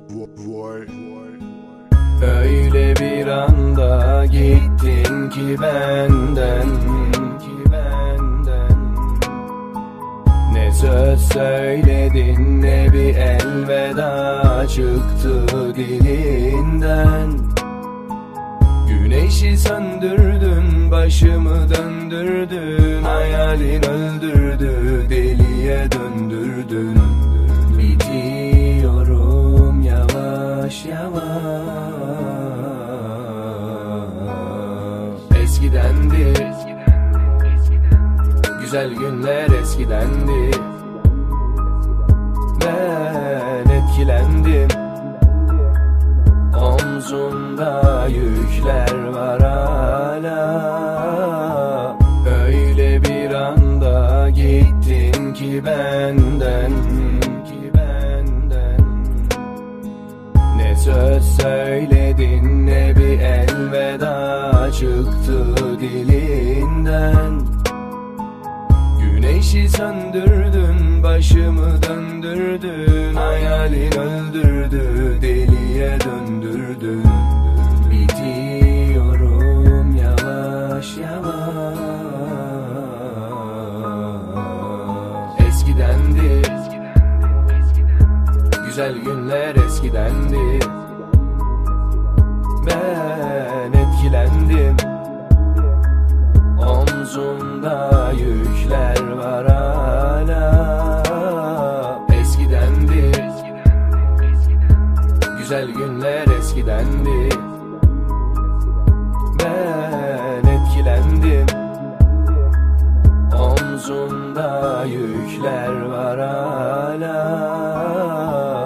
Öyle bir anda gittin ki benden, ne söz söyledin ne bir elveda çıktı dilinden. Güneşi söndürdün, başımı döndürdün, hayalin öldürdü, deliye döndürdün. Bitiyorum yavaş yavaş. Eskidendi, güzel günler eskidendi. Ben etkilendim, omzumda yükler var hala. Öyle bir anda gittin ki benden, ne söz söyledin ne bir elveda çıktı dilinden. Güneşi söndürdün, başımı döndürdün, hayalin öldürdü, deliye döndürdün. Bitiyorum yavaş yavaş. Eskidendi, güzel günler eskidendi. Ben etkilendim, omzumda yükler var hala. Eskidendi, güzel günler eskidendi. Ben etkilendim, omzumda yükler var hala.